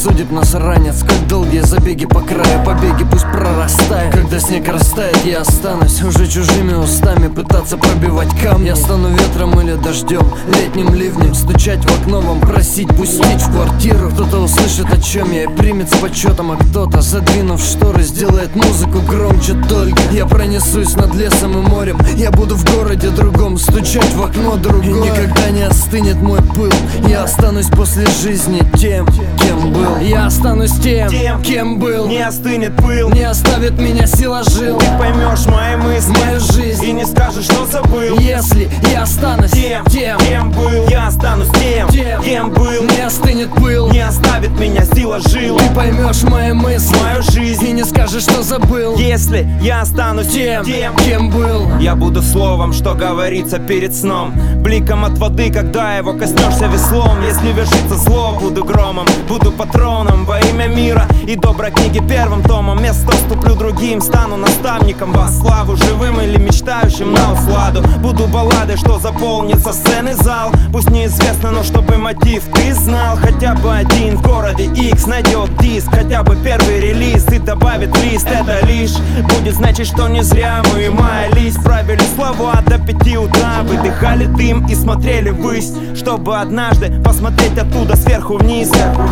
судеб нас ранят, как долгие забеги по краю, побеги пусть прорастают. Когда снег растает, я останусь уже чужими устами пытаться пробивать камни. Я стану ветром или дождем, летним ливнем, стучать в окно вам, просить пустить в квартиру. Кто-то услышит, о чем я, и примет с почетом, а кто-то, задвинув шторы, сделает музыку громче только. Я пронесусь над лесом и морем, я буду в городе другом, стучать в окно другое. И никогда не остынет мой пыл. Я останусь после жизни тем, кем был. Я останусь тем, кем был. Не остынет пыл, не оставит меня сила жил. Ты поймешь мои мысли, мою жизнь, и не скажешь, что забыл. Если я останусь тем, кем был. Я останусь тем, кем был. Не остынет пыл, не оставит меня сила жил. Ты поймешь мои мысли, мою жизнь, и не скажешь, что забыл. Если я останусь тем, кем был. Я буду словом, что говорится перед сном, бликом от воды, когда его коснешься веслом. Если вершится зло, буду громом, буду патроном во имя мира и доброй книги первым томом. Место уступлю другим, стану наставником во славу, живым или мечтающим на усладу. Буду балладой, что заполнится сцены зал. Пусть неизвестно, но чтобы мотив ты знал. Хотя бы один в городе X найдет диск, хотя бы первый релиз и добавит лист. Это лишь будет значит, что не зря мы маялись, правили слова до 5 утра, выдыхали дым и смотрели ввысь, чтобы однажды посмотреть оттуда сверху вниз.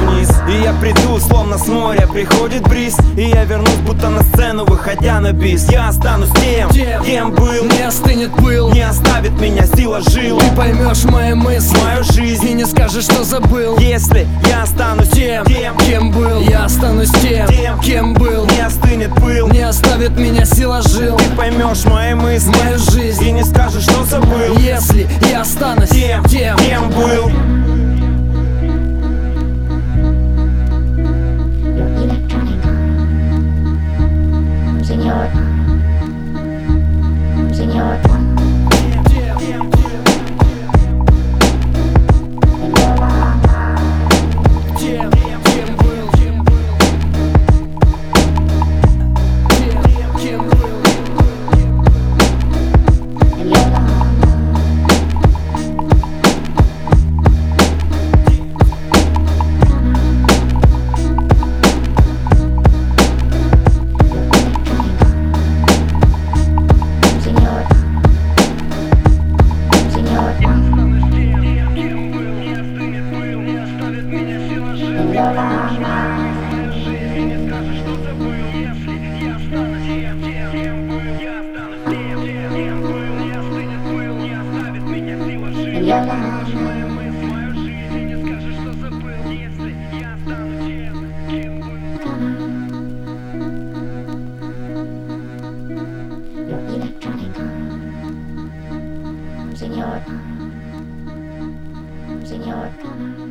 И я приду, словно с моря приходит бриз, и я вернусь, будто на сцену, выходя на бис. Я останусь тем, кем был. Не остынет пыл, не оставит меня сила жил. Ты поймешь мои мысли, мою жизнь, и не скажешь, что забыл. Если я останусь тем, кем был. Я останусь тем, кем был. Не остынет пыл, не оставит меня сила жил. Ты поймешь мои мысли, мою жизнь, и не скажешь, что забыл. Если я останусь тем, кем был. Señor.